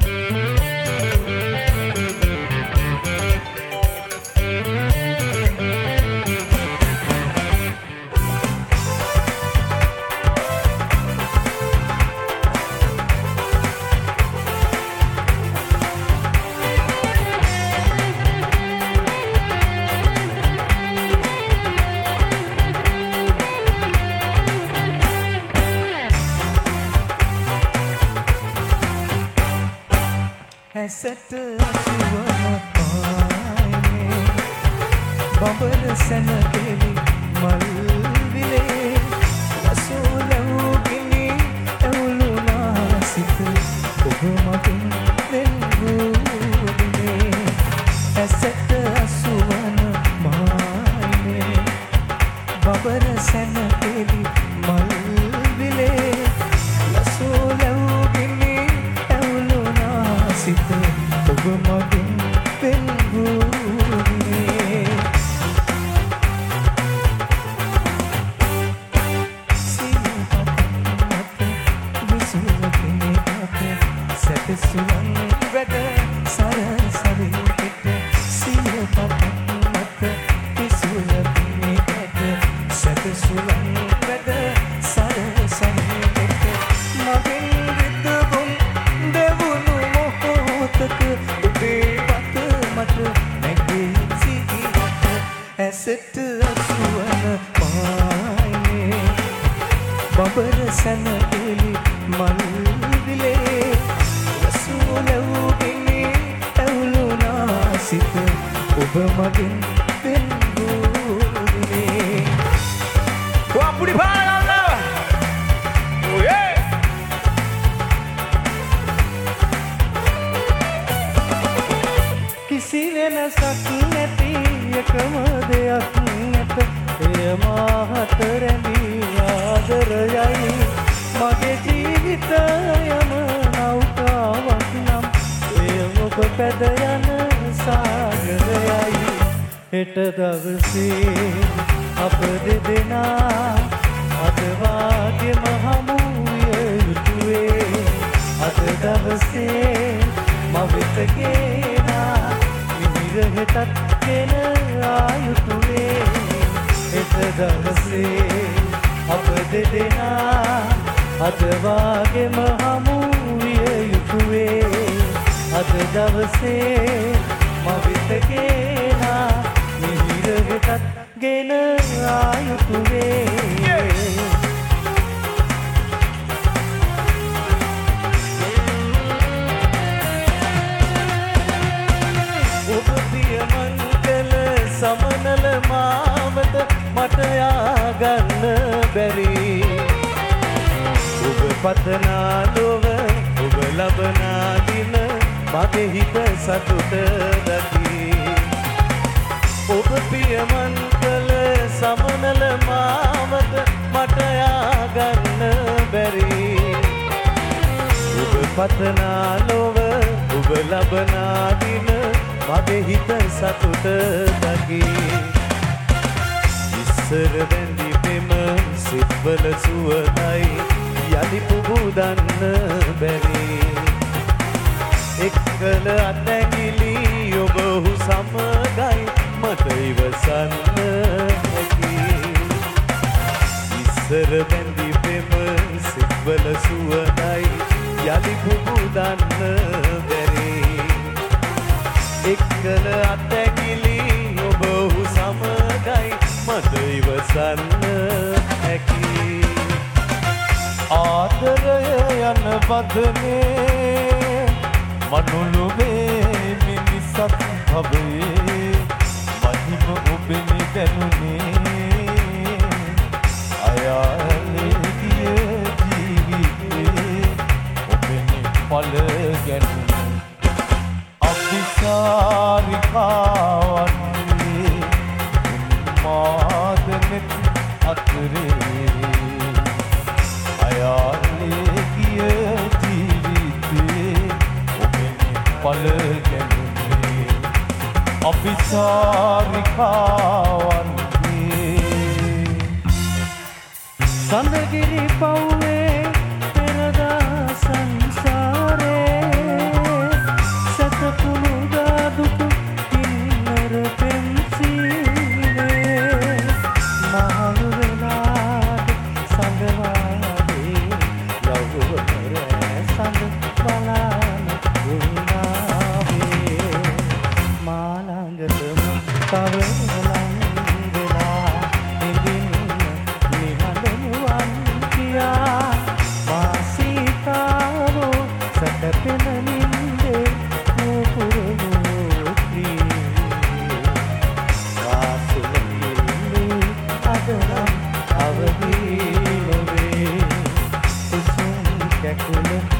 ඇසට අසුවන පානේ බඹර සැනකෙලි මල් විලේ රසෝලවුගිනි ඇවුලුනා සිත ඔබ මගින් වෙන්වූනේ ඇසට අසුවන පානේ බඹර සැනකෙලි මල් විලේ රසෝලවුගිනි සිත ඔබ මගින් පෙන්වූනේ සියපතක් විසුවකිනේ අප සැපසුවන් වැඩ සරසවිකට සියපතක් විසුවකිනේ අප සැපසුවන් වැඩ සරසවිකට මගින් රිද්දුම් දෙවුණු උදේ වත මට නැගේ සිහියට ඇසට අසුවන පානේ බඹර සැනකෙලි මල් විලේ රසෝලවුගිනි ඇවුලුනා සිත ඔබ මගින් පෙන්වූනේ පුඩි පාරගන්න ඔයේ කිසි වෙනසක් නැති එකම දෙයක් නැත එය මාහත රැඳී ආදරයයි මගේ ජීවිතයම නෞකාවක් නම් එය ඔබ පැද යන සාගරයයි හෙට දවසේ අප දෙදෙනා අද වාගේම හමු විය යුතුවේ අද දවසේ මවෙත ගේනා මිහිර හෙටත් ගෙන ආයුතුවේ හෙට දවසේ අප දෙදෙනා අද වාගේම හමු විය යුතුවේ අද දවසේ මවෙත ගේනා මිහිර හෙටත් ගෙන ආයුතුවේ සමනල මාවත මට යාගන්න බැරි ඔබ පතනා ලොව ඔබ ලබනා දින මගේ හිත සතුට දකි ඔබ පියමන් කළ සමනල මාවත මට යාගන්න බැරි ඔබ පතනා ලොව ඔබ ලබනා දින මගේ හිත සතුට දකි ඉස්සර වැඳි පෙම සිත්වල සුවඳයි යලි පුබුදන්න බැරි එක්කල අතැඟිලි ඔබහු සමගයි මට ඉවසන්න හැකි ඉස්සර වැඳි පෙම සිත්වල සුවඳයි යලි පුබුදන්න බැරි එක්කල අතැකිලි ඔබහු සමගයි මට ඉවසන්න හැකි ආදරය යන පදනේ මනුලුවේ මිනිසත් භවයේ මහිම ඔබෙනි දැනුනේ අයාලේ ගිය ජීවිතේ ඔබෙනි පල ගැනුනේ අභිසාරිකාවන්නේ මාදනෙත් අතරේ අයාලේ ගිය ජීවිතේ ඔබෙනි පල ගැනුනේ අභිසාරිකාවන්නේ සඳගිරි පව්වේ පෙරදා සංසාරේ කැකුල